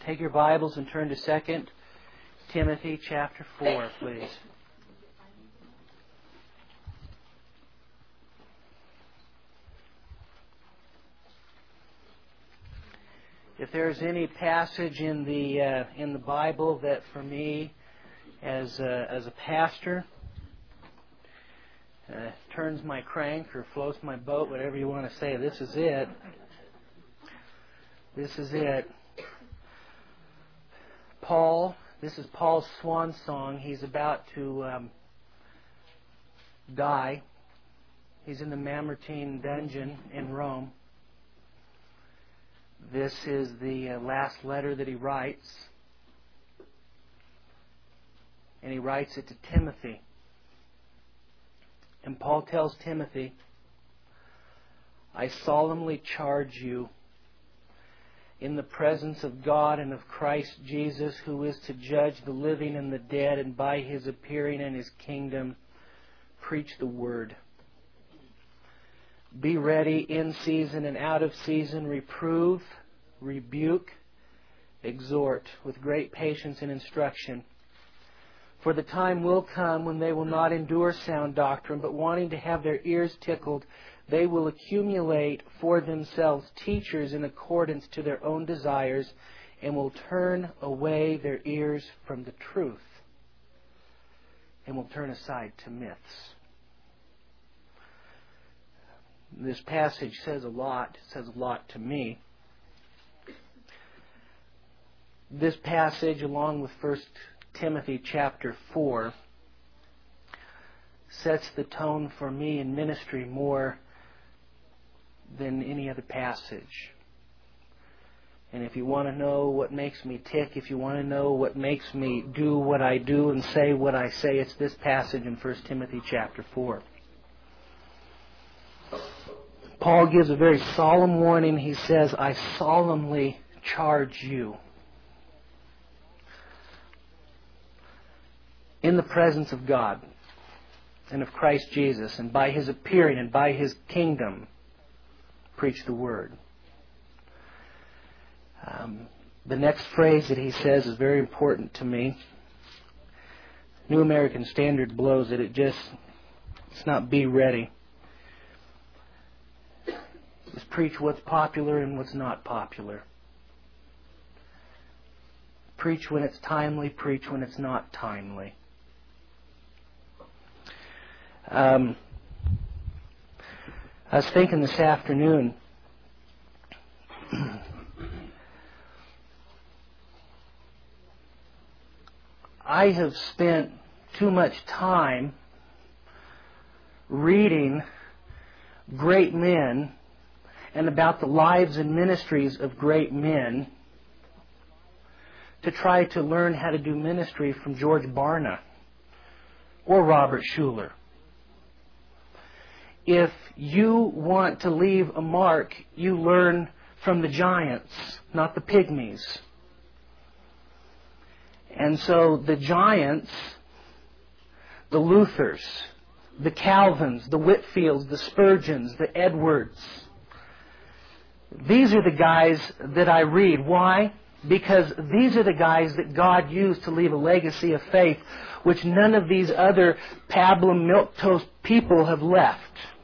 Take your Bibles and turn to 2 Timothy chapter 4, please. If there's any passage in the Bible that for me as a pastor turns my crank or floats my boat, whatever you want to say, this is it. This is it. This is Paul's swan song. He's about to die. He's in the Mamertine dungeon in Rome. This is the last letter that he writes. And he writes it to Timothy. And Paul tells Timothy, I solemnly charge you in the presence of God and of Christ Jesus, who is to judge the living and the dead, and by His appearing in His kingdom, preach the word. Be ready in season and out of season, reprove, rebuke, exhort with great patience and instruction. For the time will come when they will not endure sound doctrine, but wanting to have their ears tickled, they will accumulate for themselves teachers in accordance to their own desires, and will turn away their ears from the truth, and will turn aside to myths. This passage says a lot. It says a lot to me. This passage, along with 1 Timothy chapter 4, sets the tone for me in ministry more than any other passage. And if you want to know what makes me tick, if you want to know what makes me do what I do and say what I say, it's this passage in 1 Timothy chapter 4. Paul gives a very solemn warning. He says, I solemnly charge you in the presence of God and of Christ Jesus, and by His appearing and by His kingdom, preach the word. The next phrase that he says is very important to me. New American Standard blows it. It's not be ready. It's preach what's popular and what's not popular. Preach when it's timely, preach when it's not timely. I was thinking this afternoon, I have spent too much time reading great men and about the lives and ministries of great men to try to learn how to do ministry from George Barna or Robert Schuller. If you want to leave a mark, you learn from the giants, not the pygmies. And so the giants, the Luthers, the Calvins, the Whitfields, the Spurgeons, the Edwards, these are the guys that I read. Why? Because these are the guys that God used to leave a legacy of faith which none of these other pablum milquetoast people have left.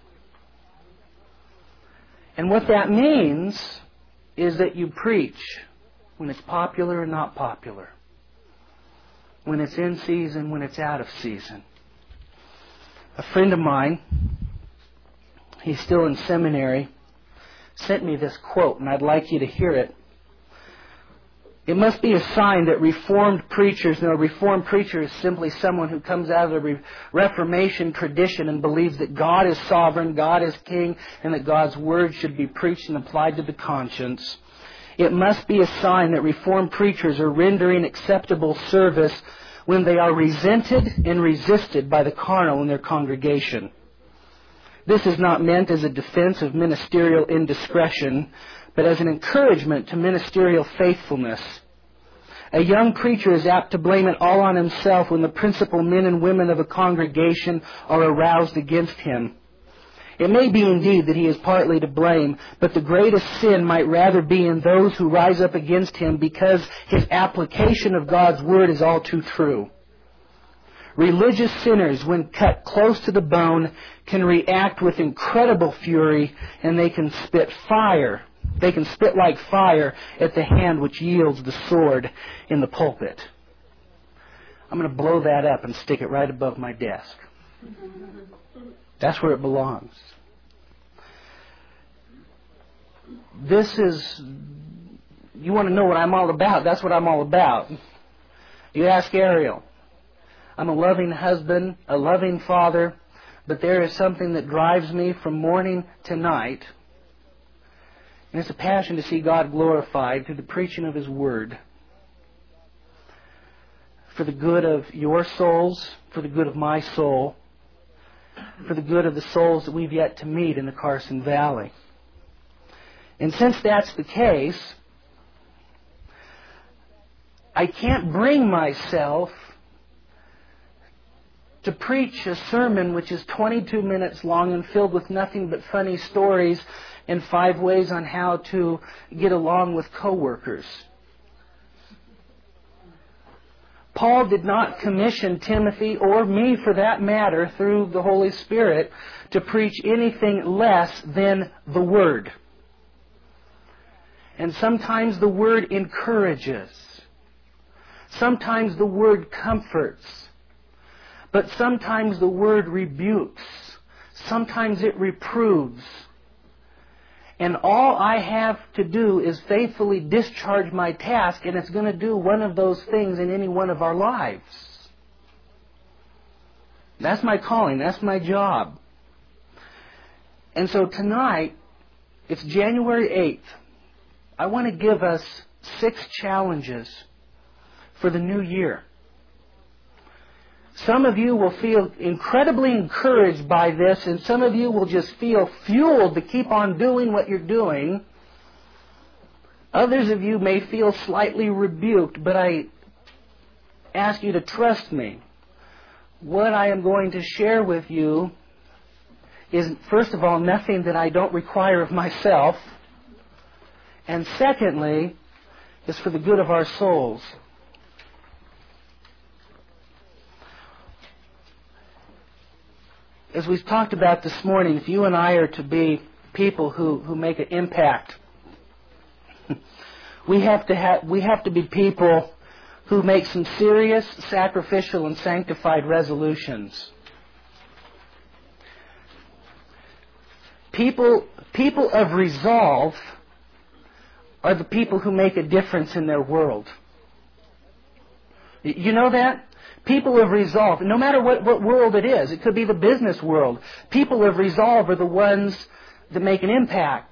And what that means is that you preach when it's popular and not popular, when it's in season, when it's out of season. A friend of mine, he's still in seminary, sent me this quote, and I'd like you to hear it. It must be a sign that Reformed preachers, a Reformed preacher is simply someone who comes out of the Reformation tradition and believes that God is sovereign, God is king, and that God's word should be preached and applied to the conscience. It must be a sign that Reformed preachers are rendering acceptable service when they are resented and resisted by the carnal in their congregation. This is not meant as a defense of ministerial indiscretion, but as an encouragement to ministerial faithfulness. A young preacher is apt to blame it all on himself when the principal men and women of a congregation are aroused against him. It may be indeed that he is partly to blame, but the greatest sin might rather be in those who rise up against him because his application of God's Word is all too true. Religious sinners, when cut close to the bone, can react with incredible fury, and they can spit fire. They can spit like fire at the hand which yields the sword in the pulpit. I'm going to blow that up and stick it right above my desk. That's where it belongs. This is, you want to know what I'm all about, that's what I'm all about. You ask Ariel. I'm a loving husband, a loving father, but there is something that drives me from morning to night. And it's a passion to see God glorified through the preaching of His Word. For the good of your souls, for the good of my soul, for the good of the souls that we've yet to meet in the Carson Valley. And since that's the case, I can't bring myself to preach a sermon which is 22 minutes long and filled with nothing but funny stories and 5 ways on how to get along with coworkers. Paul did not commission Timothy, or me for that matter, through the Holy Spirit, to preach anything less than the Word. And sometimes the Word encourages. Sometimes the Word comforts. But sometimes the Word rebukes. Sometimes it reproves. And all I have to do is faithfully discharge my task, and it's going to do one of those things in any one of our lives. That's my calling. That's my job. And so tonight, it's January 8th. I want to give us 6 challenges for the new year. Some of you will feel incredibly encouraged by this, and some of you will just feel fueled to keep on doing what you're doing. Others of you may feel slightly rebuked, but I ask you to trust me. What I am going to share with you is, first of all, nothing that I don't require of myself, and secondly, is for the good of our souls. As we've talked about this morning, if you and I are to be people who make an impact, we have to be people who make some serious, sacrificial, and sanctified resolutions. People of resolve are the people who make a difference in their world. You know that? People of resolve, no matter what world it is, it could be the business world. People of resolve are the ones that make an impact.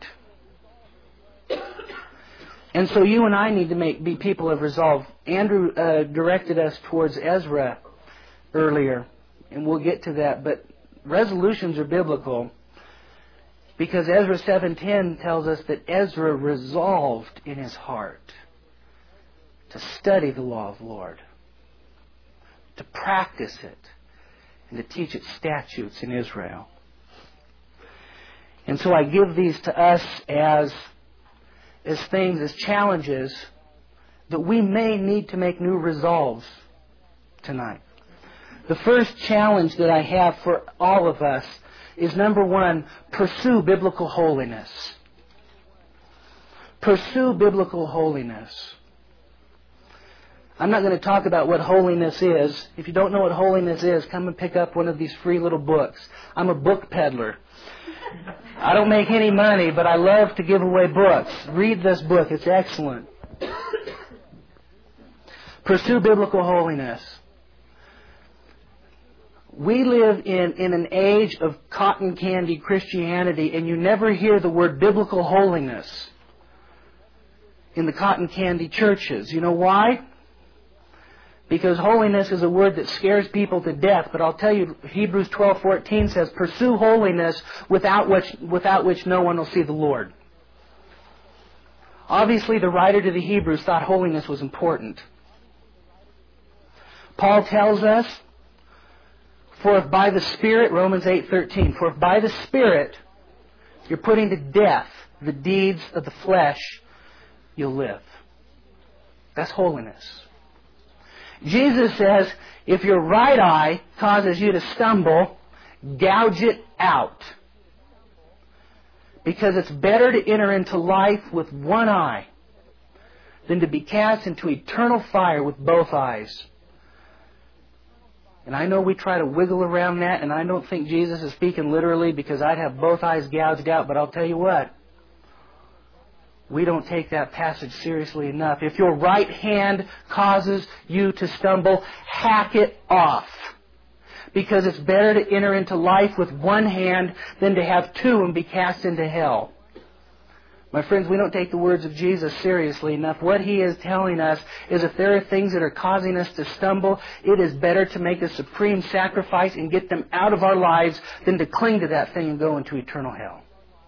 And so you and I need to be people of resolve. Andrew directed us towards Ezra earlier, and we'll get to that. But resolutions are biblical because Ezra 7:10 tells us that Ezra resolved in his heart to study the law of the Lord, to practice it, and to teach its statutes in Israel. And so I give these to us as things, as challenges that we may need to make new resolves tonight. The first challenge that I have for all of us is, number 1, pursue biblical holiness. Pursue biblical holiness. I'm not going to talk about what holiness is. If you don't know what holiness is, come and pick up one of these free little books. I'm a book peddler. I don't make any money, but I love to give away books. Read this book. It's excellent. Pursue biblical holiness. We live in an age of cotton candy Christianity, and you never hear the word biblical holiness in the cotton candy churches. You know why? Because holiness is a word that scares people to death. But I'll tell you, Hebrews 12:14 says, pursue holiness without which no one will see the Lord. Obviously, the writer to the Hebrews thought holiness was important. Paul tells us, For if by the Spirit, Romans 8:13, for if by the Spirit you're putting to death the deeds of the flesh, you'll live. That's holiness. Jesus says, if your right eye causes you to stumble, gouge it out. Because it's better to enter into life with one eye than to be cast into eternal fire with both eyes. And I know we try to wiggle around that, and I don't think Jesus is speaking literally, because I'd have both eyes gouged out, but I'll tell you what, we don't take that passage seriously enough. If your right hand causes you to stumble, hack it off. Because it's better to enter into life with one hand than to have two and be cast into hell. My friends, we don't take the words of Jesus seriously enough. What He is telling us is if there are things that are causing us to stumble, it is better to make a supreme sacrifice and get them out of our lives than to cling to that thing and go into eternal hell.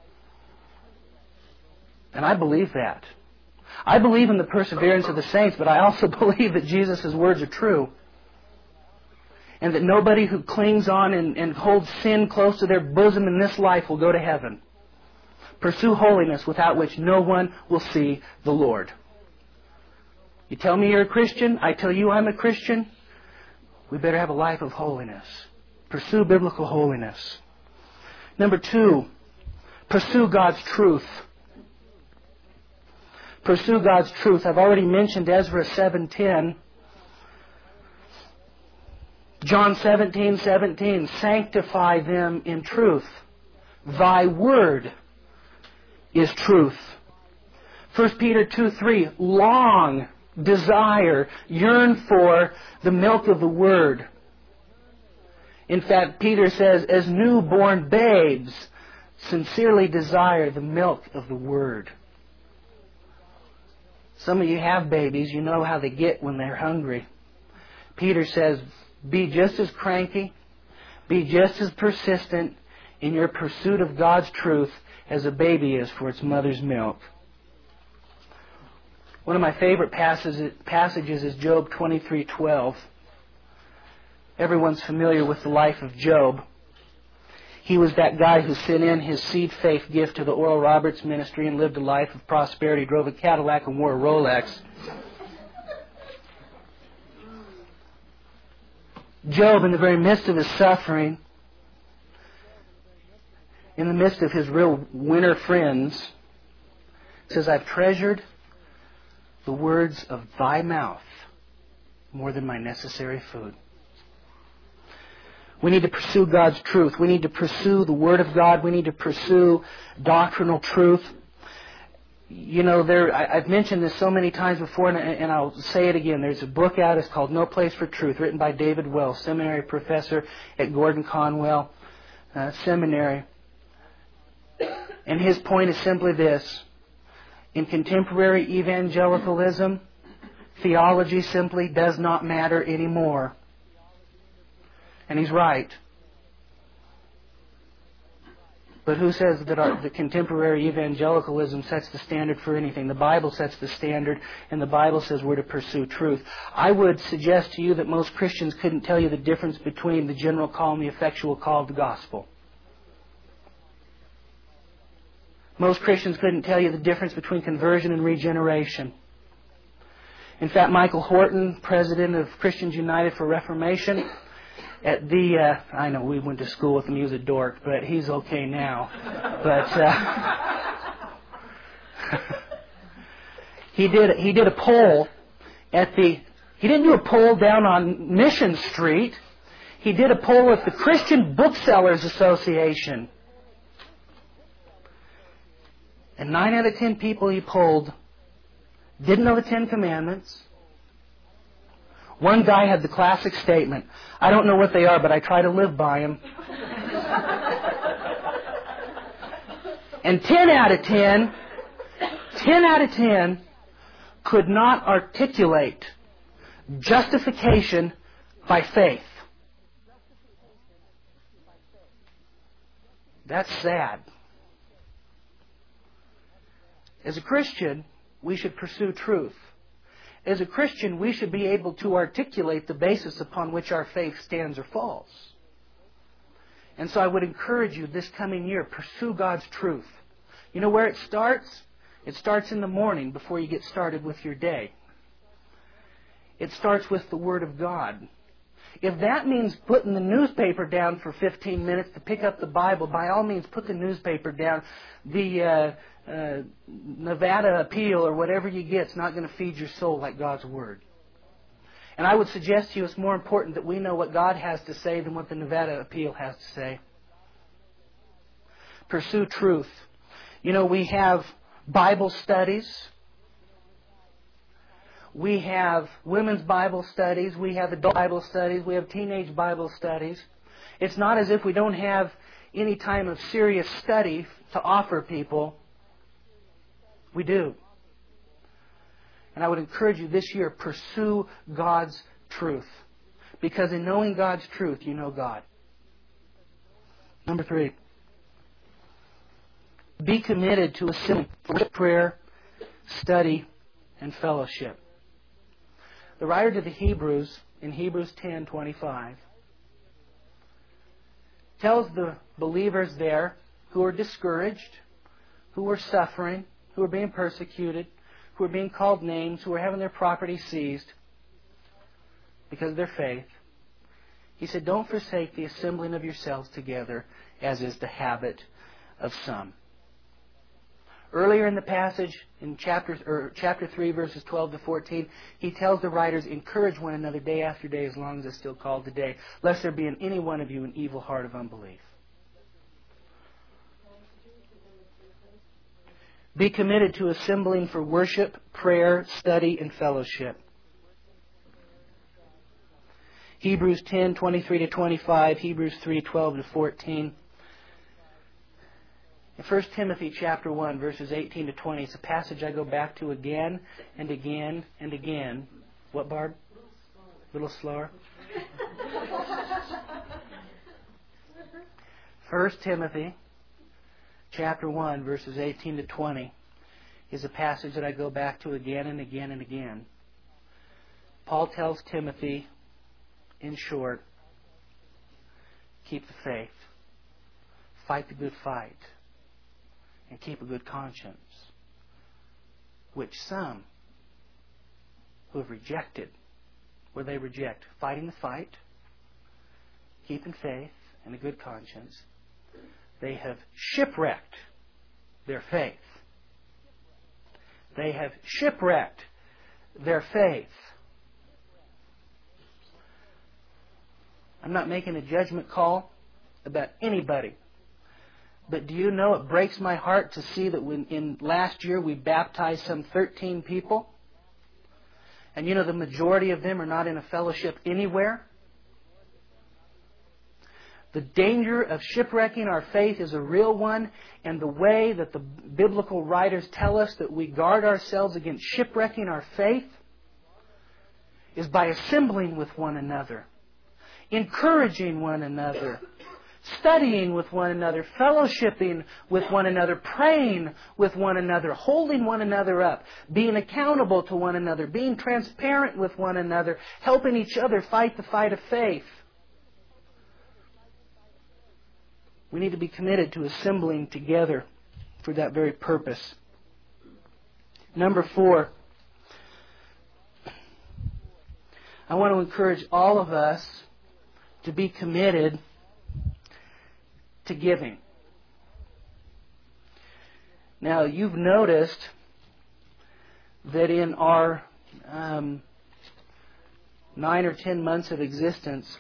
And I believe that. I believe in the perseverance of the saints, but I also believe that Jesus' words are true. And that nobody who clings on and holds sin close to their bosom in this life will go to heaven. Pursue holiness, without which no one will see the Lord. You tell me you're a Christian, I tell you I'm a Christian, we better have a life of holiness. Pursue biblical holiness. Number 2, pursue God's truth. Pursue God's truth. I've already mentioned Ezra 7:10. John 17:17, sanctify them in truth. Thy word is truth. 1 Peter 2:3, long, desire, yearn for the milk of the word. In fact, Peter says, as newborn babes, sincerely desire the milk of the word. Some of you have babies, you know how they get when they're hungry. Peter says, be just as cranky, be just as persistent in your pursuit of God's truth as a baby is for its mother's milk. One of my favorite passages is Job 23:12. Everyone's familiar with the life of Job. He was that guy who sent in his seed faith gift to the Oral Roberts ministry and lived a life of prosperity, drove a Cadillac and wore a Rolex. Job, in the very midst of his suffering, in the midst of his real winter friends, says, I've treasured the words of thy mouth more than my necessary food. We need to pursue God's truth. We need to pursue the Word of God. We need to pursue doctrinal truth. You know, I've mentioned this so many times before, and I'll say it again. There's a book out. It's called No Place for Truth, written by David Wells, seminary professor at Gordon Conwell Seminary. And his point is simply this. In contemporary evangelicalism, theology simply does not matter anymore. And he's right. But who says that the contemporary evangelicalism sets the standard for anything? The Bible sets the standard, and the Bible says we're to pursue truth. I would suggest to you that most Christians couldn't tell you the difference between the general call and the effectual call of the gospel. Most Christians couldn't tell you the difference between conversion and regeneration. In fact, Michael Horton, president of Christians United for Reformation, at the, I know we went to school with him, he was a dork, but he's okay now. But he did a poll he didn't do a poll down on Mission Street. He did a poll at the Christian Booksellers Association. And 9 out of 10 people he polled didn't know the 10 Commandments. One guy had the classic statement, I don't know what they are, but I try to live by them. And 10 out of 10 could not articulate justification by faith. That's sad. As a Christian, we should pursue truth. As a Christian, we should be able to articulate the basis upon which our faith stands or falls. And so I would encourage you this coming year, pursue God's truth. You know where it starts? It starts in the morning before you get started with your day. It starts with the Word of God. If that means putting the newspaper down for 15 minutes to pick up the Bible, by all means put the newspaper down. The Nevada Appeal or whatever you get is not going to feed your soul like God's Word. And I would suggest to you it's more important that we know what God has to say than what the Nevada Appeal has to say. Pursue truth. You know, we have Bible studies. We have women's Bible studies. We have adult Bible studies. We have teenage Bible studies. It's not as if we don't have any time of serious study to offer people. We do. And I would encourage you this year, pursue God's truth. Because in knowing God's truth, you know God. Number 3. Be committed to assembling for prayer, study, and fellowship. The writer to the Hebrews, in Hebrews 10:25, tells the believers there who are discouraged, who are suffering, who are being persecuted, who are being called names, who are having their property seized because of their faith. He said, don't forsake the assembling of yourselves together, as is the habit of some. Earlier in the passage, in chapter 3, verses 12 to 14, he tells the writers, encourage one another day after day as long as it's still called today, lest there be in any one of you an evil heart of unbelief. Be committed to assembling for worship, prayer, study, and fellowship. Hebrews 10:23 to 25, Hebrews 3:12 to 14. In 1 Timothy chapter 1, verses 18 to 20, it's a passage I go back to again and again and again. What, Barb? A little slower? 1 Timothy chapter 1, verses 18 to 20 is a passage that I go back to again and again and again. Paul tells Timothy, in short, keep the faith, fight the good fight, and keep a good conscience, which some who have rejected, where they reject fighting the fight, keeping faith, and a good conscience, they have shipwrecked their faith. They have shipwrecked their faith. I'm not making a judgment call about anybody. But do you know it breaks my heart to see that in last year we baptized some 13 people? And you know the majority of them are not in a fellowship anywhere? The danger of shipwrecking our faith is a real one, and the way that the biblical writers tell us that we guard ourselves against shipwrecking our faith is by assembling with one another, encouraging one another, studying with one another, fellowshipping with one another, praying with one another, holding one another up, being accountable to one another, being transparent with one another, helping each other fight the fight of faith. We need to be committed to assembling together for that very purpose. Number 4, I want to encourage all of us to be committed to giving. Now, you've noticed that in our 9 or 10 months of existence,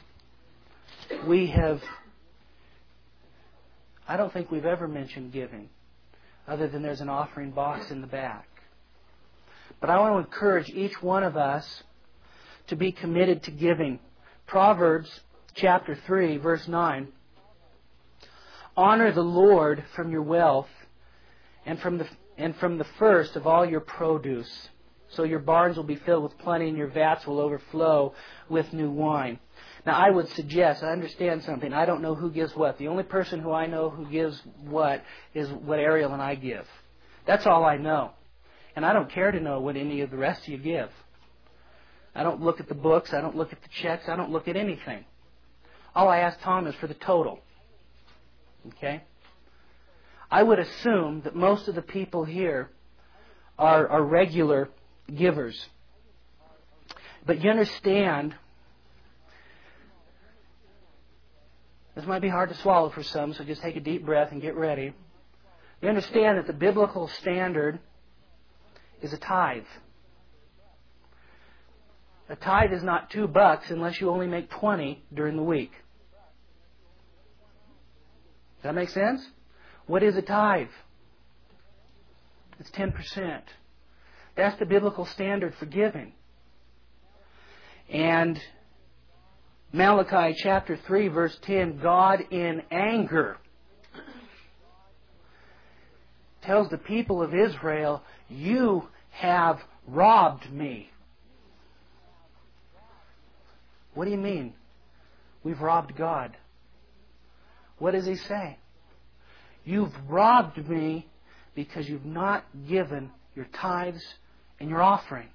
I don't think we've ever mentioned giving, other than there's an offering box in the back. But I want to encourage each one of us to be committed to giving. Proverbs chapter 3, verse 9. Honor the Lord from your wealth and from the first of all your produce. So your barns will be filled with plenty and your vats will overflow with new wine. Now I would suggest, I understand something, I don't know who gives what. The only person who I know who gives what is what Ariel and I give. That's all I know. And I don't care to know what any of the rest of you give. I don't look at the books, I don't look at the checks, I don't look at anything. All I ask Tom is for the total. Okay? I would assume that most of the people here are regular givers. But you understand, this might be hard to swallow for some, so just take a deep breath and get ready. You understand that the biblical standard is a tithe. A tithe is not $2 unless you only make 20 during the week. Does that make sense? What is a tithe? It's 10%. That's the biblical standard for giving. And Malachi chapter 3 verse 10, God in anger tells the people of Israel, you have robbed me. What do you mean? We've robbed God. What does He say? You've robbed me because you've not given your tithes and your offerings.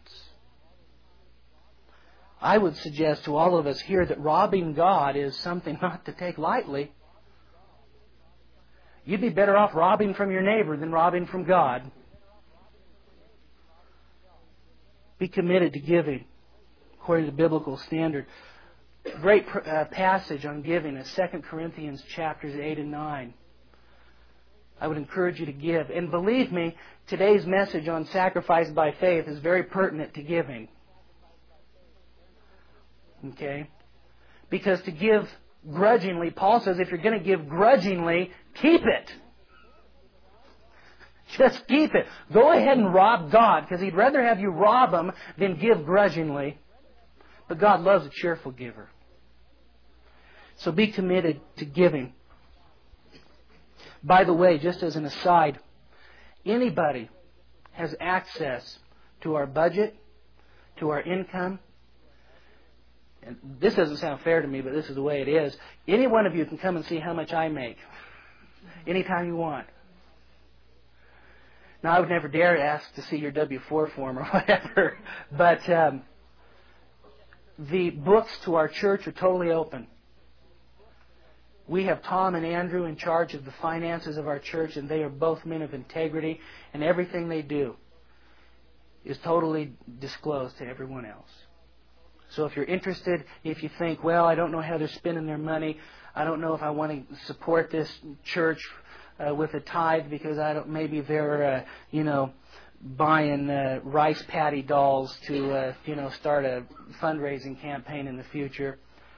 I would suggest to all of us here that robbing God is something not to take lightly. You'd be better off robbing from your neighbor than robbing from God. Be committed to giving according to the biblical standard. Great passage on giving is 2 Corinthians chapters 8 and 9. I would encourage you to give. And believe me, today's message on sacrifice by faith is very pertinent to giving. Okay? Because to give grudgingly, Paul says if you're going to give grudgingly, keep it. Just keep it. Go ahead and rob God, because He'd rather have you rob Him than give grudgingly. But God loves a cheerful giver. So be committed to giving. By the way, just as an aside, anybody has access to our budget, to our income. And this doesn't sound fair to me, but this is the way it is. Any one of you can come and see how much I make anytime you want. Now, I would never dare ask to see your W-4 form or whatever, but the books to our church are totally open. We have Tom and Andrew in charge of the finances of our church, and they are both men of integrity, and everything they do is totally disclosed to everyone else. So if you're interested, if you think, well, I don't know how they're spending their money, I don't know if I want to support this church with a tithe because maybe they're buying rice patty dolls to start a fundraising campaign in the future.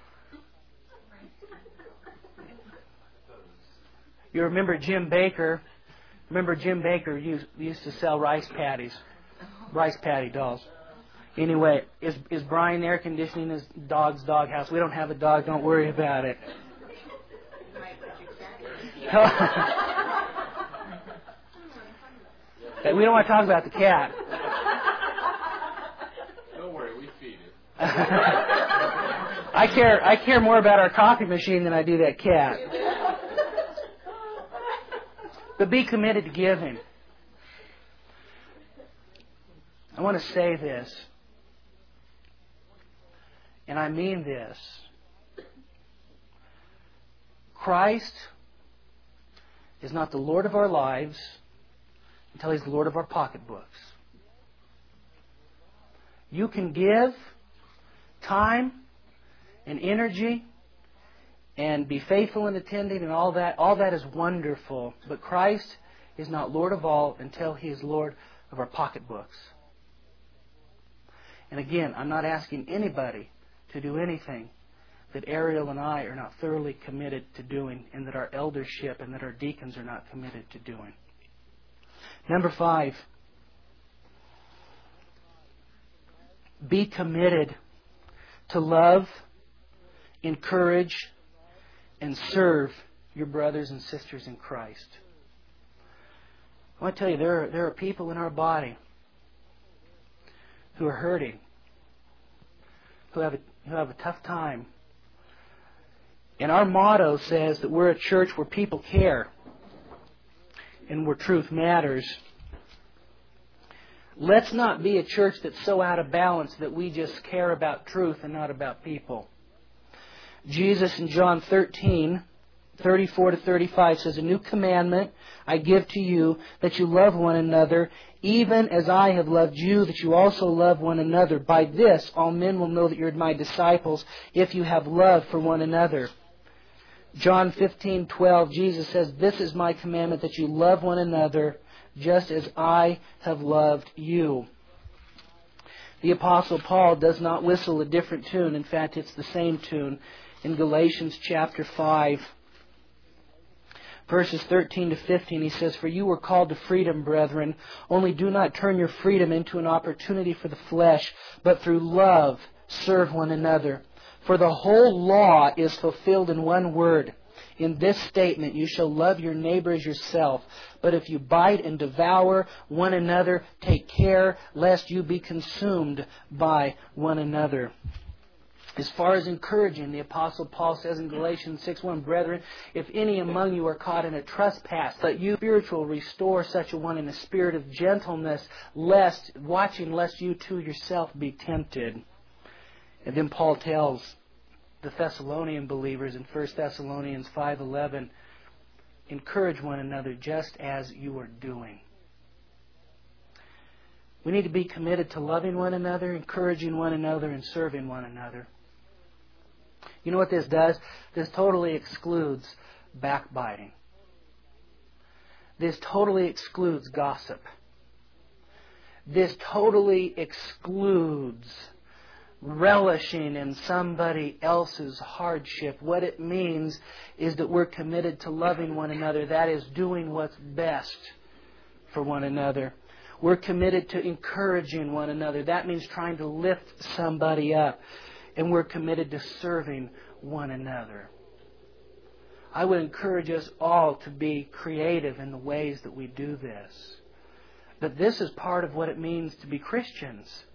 You remember Jim Baker? Remember Jim Baker used to sell rice patty dolls. Anyway, is Brian air conditioning his dog's doghouse? We don't have a dog. Don't worry about it. We don't want to talk about the cat. Don't worry, we feed it. I care more about our coffee machine than I do that cat. But be committed to giving. I want to say this, and I mean this. Christ is not the Lord of our lives until He's the Lord of our pocketbooks. You can give time and energy and be faithful in attending and all that. All that is wonderful. But Christ is not Lord of all until He is Lord of our pocketbooks. And again, I'm not asking anybody to do anything that Ariel and I are not thoroughly committed to doing, and that our eldership and that our deacons are not committed to doing. Number 5, be committed to love, encourage, and serve your brothers and sisters in Christ. I want to tell you, there are people in our body who are hurting, who have a tough time. And our motto says that we're a church where people care and where truth matters. Let's not be a church that's so out of balance that we just care about truth and not about people. Jesus in John 13, 34 to 35 says, "A new commandment I give to you, that you love one another, even as I have loved you, that you also love one another. By this all men will know that you're my disciples, if you have love for one another." John 15:12, Jesus says, "This is my commandment, that you love one another, just as I have loved you." The Apostle Paul does not whistle a different tune. In fact, it's the same tune in Galatians chapter 5. Verses 13 to 15, he says, "For you were called to freedom, brethren. Only do not turn your freedom into an opportunity for the flesh, but through love serve one another. For the whole law is fulfilled in one word. In this statement, you shall love your neighbor as yourself. But if you bite and devour one another, take care lest you be consumed by one another." As far as encouraging, the Apostle Paul says in Galatians 6:1, "Brethren, if any among you are caught in a trespass, let you spiritual restore such a one in a spirit of gentleness, watching lest you too yourself be tempted." And then Paul tells the Thessalonian believers in 1 Thessalonians 5:11, "Encourage one another just as you are doing." We need to be committed to loving one another, encouraging one another, and serving one another. You know what this does? This totally excludes backbiting. This totally excludes gossip. This totally excludes relishing in somebody else's hardship. What it means is that we're committed to loving one another. That is, doing what's best for one another. We're committed to encouraging one another. That means trying to lift somebody up. And we're committed to serving one another. I would encourage us all to be creative in the ways that we do this. But this is part of what it means to be Christians.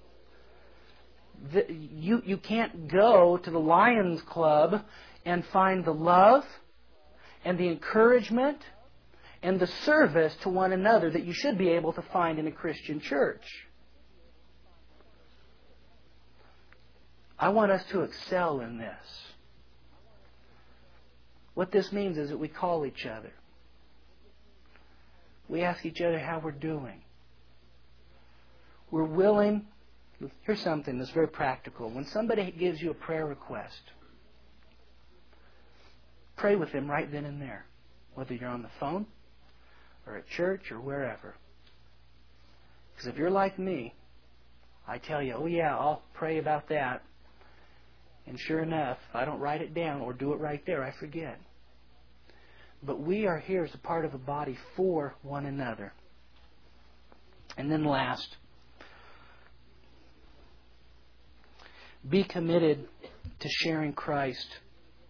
You can't go to the Lions Club and find the love and the encouragement and the service to one another that you should be able to find in a Christian church. I want us to excel in this. What this means is that we call each other. We ask each other how we're doing. We're willing. Here's something that's very practical. When somebody gives you a prayer request, pray with them right then and there, whether you're on the phone or at church or wherever. Because if you're like me, I tell you, "Oh yeah, I'll pray about that." And sure enough, if I don't write it down or do it right there, I forget. But we are here as a part of a body for one another. And then last, be committed to sharing Christ.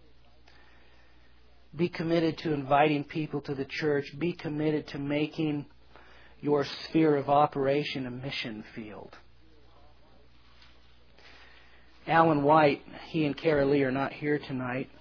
Be committed to inviting people to the church. Be committed to making your sphere of operation a mission field. Alan White, he and Kara Lee are not here tonight.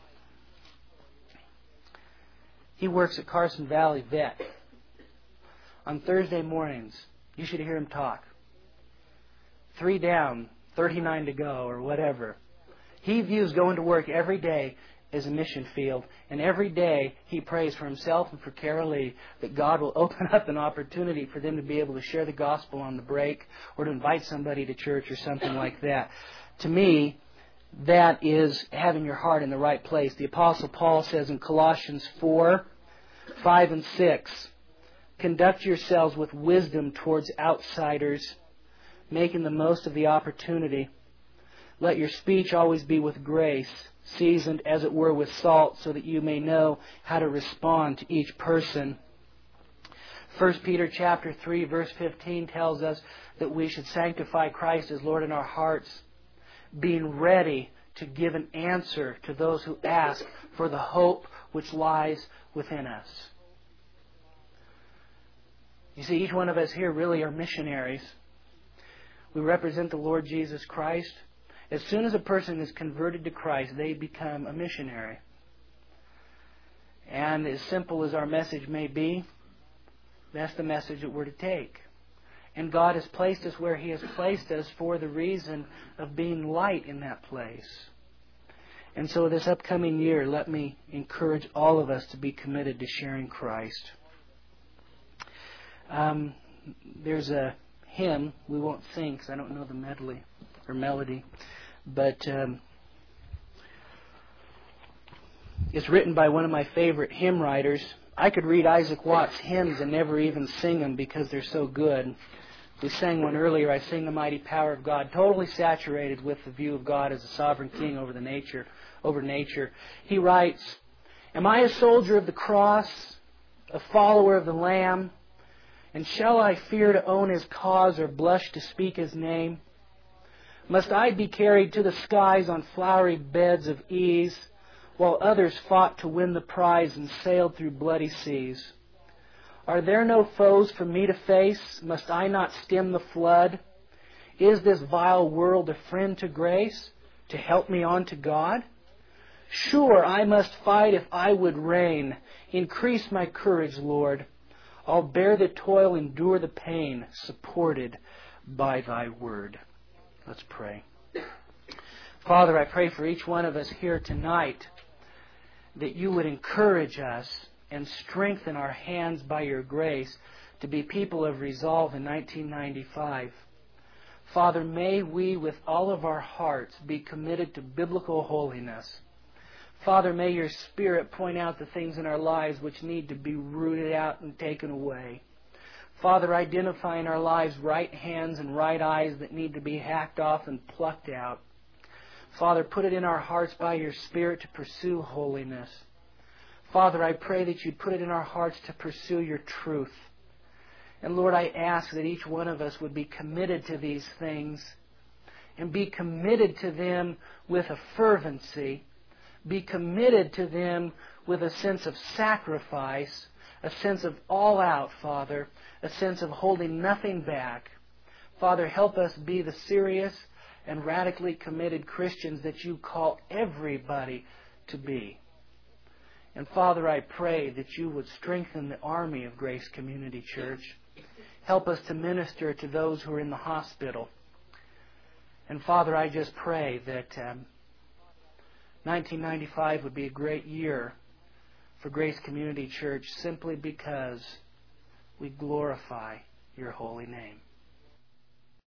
He works at Carson Valley Vet. On Thursday mornings, you should hear him talk. 3 down, 39 to go, or whatever. He views going to work every day as a mission field, and every day he prays for himself and for Kara Lee that God will open up an opportunity for them to be able to share the gospel on the break or to invite somebody to church or something like that. To me, that is having your heart in the right place. The Apostle Paul says in Colossians 4:5 and 6, "Conduct yourselves with wisdom towards outsiders, making the most of the opportunity. Let your speech always be with grace, seasoned as it were with salt, so that you may know how to respond to each person." 1 Peter chapter 3, verse 15 tells us that we should sanctify Christ as Lord in our hearts, being ready to give an answer to those who ask for the hope which lies within us. You see, each one of us here really are missionaries. We represent the Lord Jesus Christ. As soon as a person is converted to Christ, they become a missionary. And as simple as our message may be, that's the message that we're to take. And God has placed us where He has placed us for the reason of being light in that place. And so this upcoming year, let me encourage all of us to be committed to sharing Christ. There's a hymn we won't sing because I don't know the melody, but it's written by one of my favorite hymn writers. I could read Isaac Watts' hymns and never even sing them because they're so good. We sang one earlier, I Sing the Mighty Power of God, totally saturated with the view of God as a sovereign king over nature. He writes, "Am I a soldier of the cross, a follower of the Lamb? And shall I fear to own His cause or blush to speak His name? Must I be carried to the skies on flowery beds of ease, while others fought to win the prize and sailed through bloody seas? Are there no foes for me to face? Must I not stem the flood? Is this vile world a friend to grace, to help me on to God? Sure, I must fight if I would reign. Increase my courage, Lord. I'll bear the toil, endure the pain, supported by Thy word." Let's pray. Father, I pray for each one of us here tonight that You would encourage us and strengthen our hands by Your grace to be people of resolve in 1995. Father, may we with all of our hearts be committed to biblical holiness. Father, may Your Spirit point out the things in our lives which need to be rooted out and taken away. Father, identify in our lives right hands and right eyes that need to be hacked off and plucked out. Father, put it in our hearts by Your Spirit to pursue holiness. Father, I pray that You'd put it in our hearts to pursue Your truth. And Lord, I ask that each one of us would be committed to these things and be committed to them with a fervency, be committed to them with a sense of sacrifice, a sense of all out, Father, a sense of holding nothing back. Father, help us be the serious and radically committed Christians that You call everybody to be. And Father, I pray that You would strengthen the army of Grace Community Church. Help us to minister to those who are in the hospital. And Father, I just pray that 1995 would be a great year for Grace Community Church simply because we glorify Your holy name.